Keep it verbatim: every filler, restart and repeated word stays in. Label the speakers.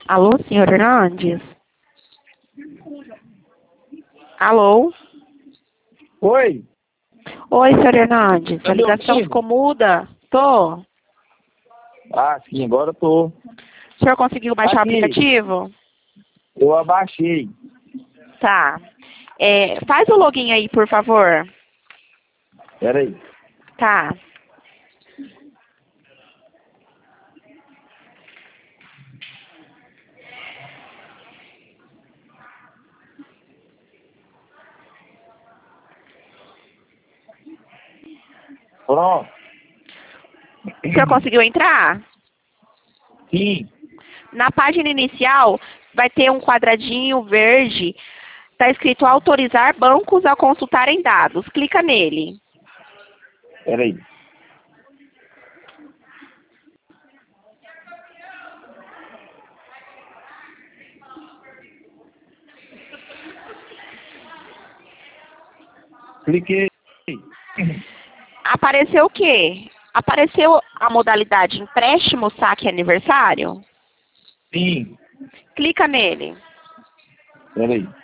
Speaker 1: Alô, senhor Hernandes? Alô?
Speaker 2: Oi?
Speaker 1: Oi, senhor Hernandes.
Speaker 2: Tá
Speaker 1: A
Speaker 2: me
Speaker 1: ligação
Speaker 2: ouvindo?
Speaker 1: ficou muda? Tô.
Speaker 2: Ah, sim, agora eu tô.
Speaker 1: O senhor conseguiu baixar
Speaker 2: Aqui.
Speaker 1: o aplicativo?
Speaker 2: Eu abaixei.
Speaker 1: Tá. É, faz o login aí, por favor.
Speaker 2: Pera aí.
Speaker 1: Tá.
Speaker 2: Pronto.
Speaker 1: O senhor conseguiu entrar?
Speaker 2: Sim.
Speaker 1: Na página inicial, vai ter um quadradinho verde. Está escrito autorizar bancos a consultarem dados. Clica nele.
Speaker 2: Pera aí. Cliquei.
Speaker 1: Apareceu o quê? Apareceu a modalidade empréstimo, saque e aniversário?
Speaker 2: Sim.
Speaker 1: Clica nele.
Speaker 2: Pera aí.